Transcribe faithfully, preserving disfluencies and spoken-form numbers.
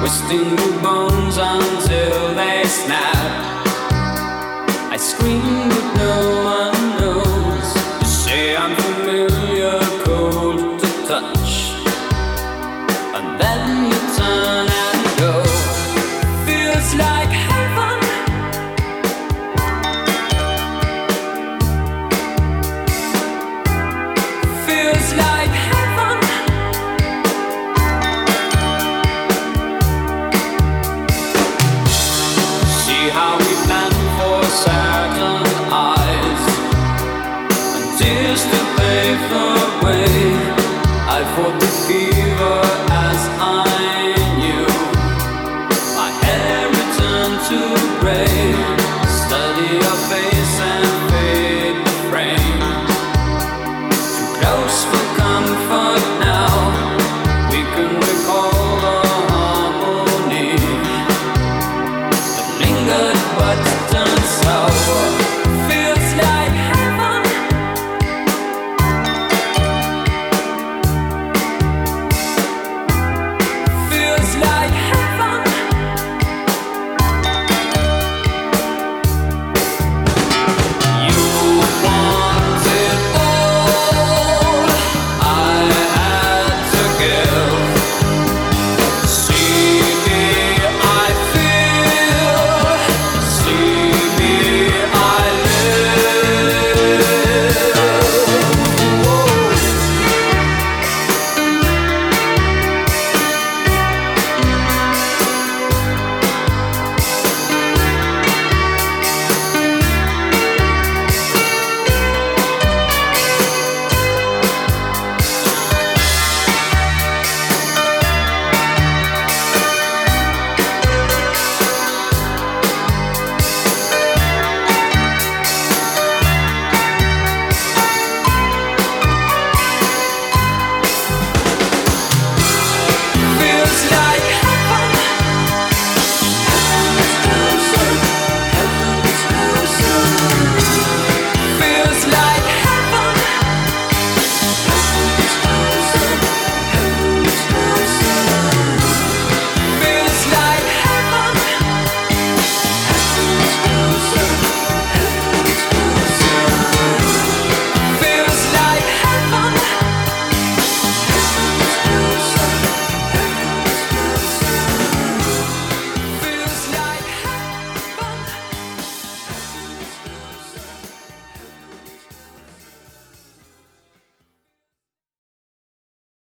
twisting the bones until they snap. I scream but no one knows. You say I'm familiar, cold to touch, and then you turn and go. Feels like heaven. Feels like heaven. See how we plan for certain eyes and tears to pave the way. I fought the fever as I knew. My hair returned to gray. Study your face and fade the frame. Too close for comfort.